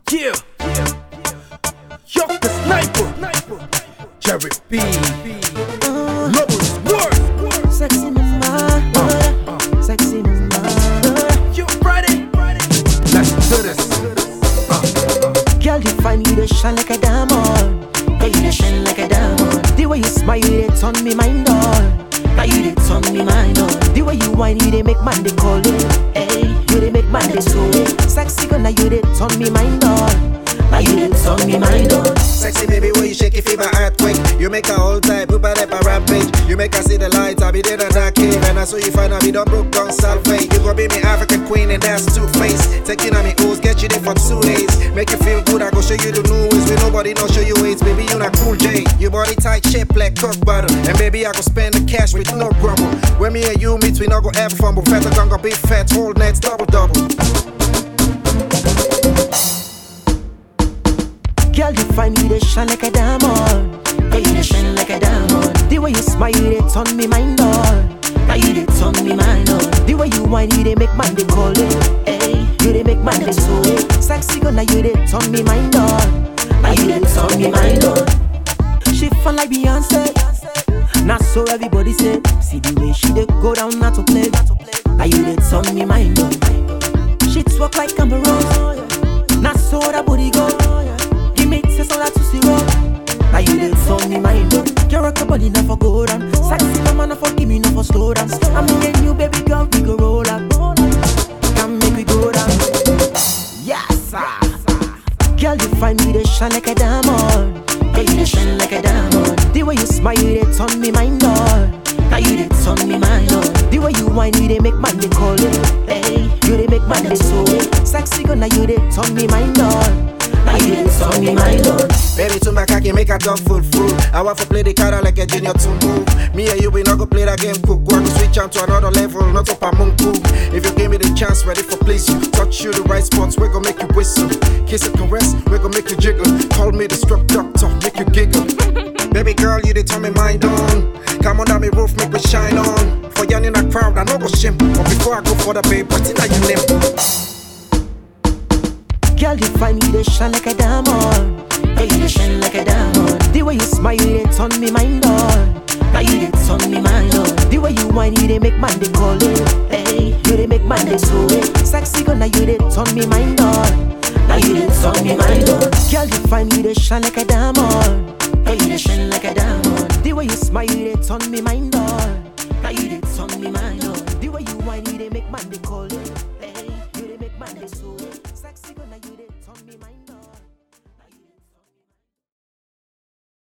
Yeah, Yuck the Sniper, Jerry B, Lover's Word, Sexy mama, sexy mama. You ready? Let's do this. Girl, you find you dey shine like a diamond. Girl, you dey shine like a diamond. The way you smile, you dey turn me mind on. Now you dey turn me mind on. The way you whine, you dey make man dey call it. Hey, you dey make man dey so it. Sexy girl, now you dey turn me mind on. Now you dey turn me mind on. Sexy baby, when you shake it, feel my earthquake. You make her all type, poop her a rampage. You make her see the lights, I be there in that cave. And I saw you find out me done broke down salvage. You gon' be me African queen and that's two-faced. Taking on me O's, get you there for 2 days. Make you feel good, I go show you the new ways. When nobody know show you ways, baby, you not cool J. Your body tight, shape like cock butter. And baby, I go spend the cash with no grumble. When me and you meet, we not go ever fumble. Fat gon' be fat, whole nets, double. Girl, you find you dey shine like a diamond. Girl, you dey shine like a diamond. The way you smile, you dey turn me mind on. Now you dey turn me mind on. The way you whine, you dey make man dey call it. Hey, you dey make man dey so it. Sexy girl, now you dey turn me mind on. Now you dey turn me mind on. She fun like Beyonce. Now so everybody say, see the way she dey go down, not to play. Now you dey turn me mind on. She twerk like Cameron. Now so that booty go. Give me taste all that to see roll. Now you dey turn me mind on. Girl, rock your body, never go down. Sexy mama, no for give me no for slow down. I'm in you, baby girl, we go roll up. Come make we go down. Yes, sir. Girl, you find me dey shine like a diamond. Girl, you dey shine like a diamond. The way you smile, you dey turn me mind on. Now you dey turn me mind on. The way you whine, you dey make man dey call it. Hey, you dey make man dey so it. Sexy girl, now you dey turn me mind on. Now you dey turn me mind on. Baby, to my cocky, make a dog full fruit. I want to play the card like a junior to move. Me and you, we not go play that game cook. Want to switch on to another level, not up a munku. If you give me the chance, ready for please you. Touch you the right spots, we gon' make you whistle. Kiss and caress, we gon' make you jiggle. Call me the struck doctor, make you giggle. Baby girl, you dey turn me mind on. Come on down me roof, make me shine on. For young in a crowd, I know go shame. But before I go for the babe, what's in your name? Girl, you find you dey shine like a diamond. Girl, you dey shine like a diamond. The way you smile, you dey turn me mind on. Now you dey turn me mind on. The way you whine, you dey make man dey call it. Hey, you dey make man dey so it. Sexy girl, now you dey turn me mind on. Now you dey turn me mind on. Girl, you find you dey shine like a diamond. Girl, you dey shine like a diamond. The way you smile, you dey turn me mind on. Now you dey turn me mind on. The way you whine, you dey make man dey call it. Hey, you dey make man dey so it. Sexy girl, now you dey turn me mind on.